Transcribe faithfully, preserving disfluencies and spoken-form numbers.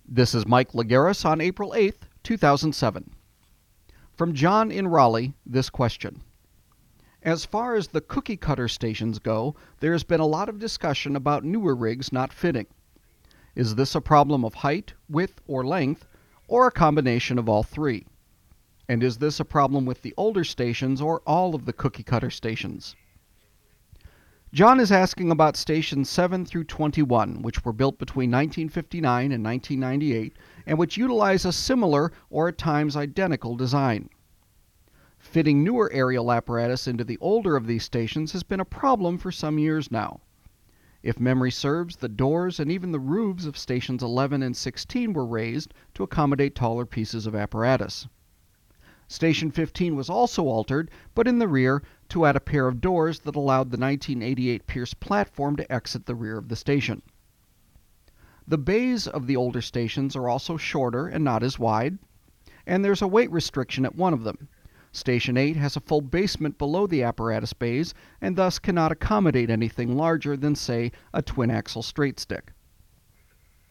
This is Mike Lagaris on April eighth, two thousand seven. From John in Raleigh, this question. As far as the cookie cutter stations go, there has been a lot of discussion about newer rigs not fitting. Is this a problem of height, width, or length, or a combination of all three? And is this a problem with the older stations or all of the cookie cutter stations? John is asking about stations seven through twenty-one, which were built between nineteen fifty-nine and nineteen ninety-eight, and which utilize a similar or at times identical design. Fitting newer aerial apparatus into the older of these stations has been a problem for some years now. If memory serves, the doors and even the roofs of stations eleven and sixteen were raised to accommodate taller pieces of apparatus. Station fifteen was also altered, but in the rear, to add a pair of doors that allowed the nineteen eighty-eight Pierce platform to exit the rear of the station. The bays of the older stations are also shorter and not as wide, and there's a weight restriction at one of them. Station eight has a full basement below the apparatus bays and thus cannot accommodate anything larger than, say, a twin-axle straight stick.